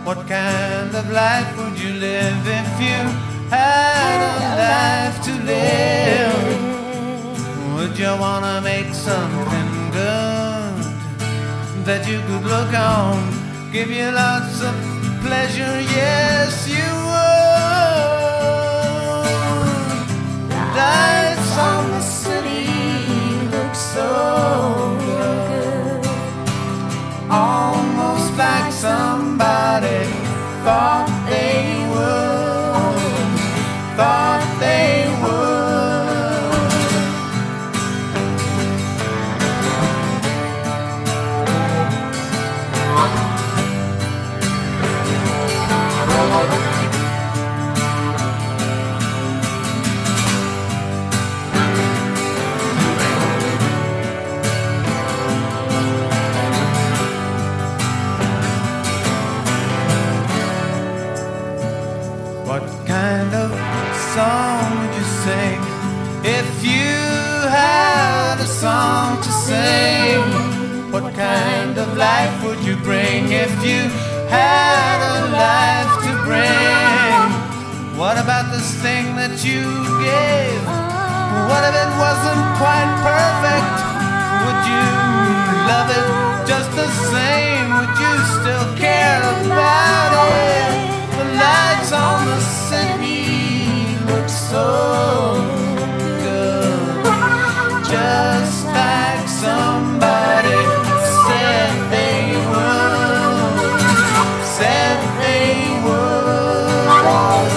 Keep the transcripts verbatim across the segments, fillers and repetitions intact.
What kind of life would you live if you had a life to live? Would you wanna make something good that you could look on, give you lots of pleasure? Yes, you would. Lights on the city look so good, almost like somebody thought they would, thought they would. What kind of song would you sing if you had a song to sing? What kind of life would you bring if you had a life to bring? What about this thing that you gave? What if it wasn't quite perfect? Would you love it just the same? Would you still care about it? The lights on the city look so good, just like somebody said they would, said they would.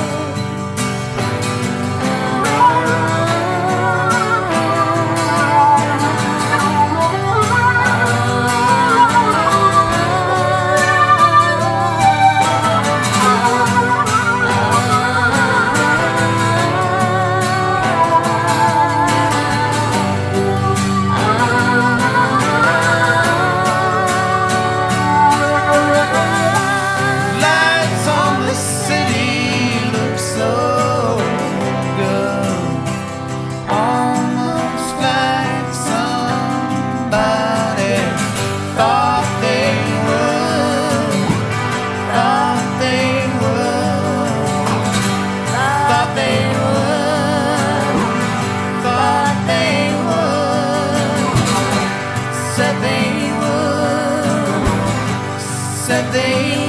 Said they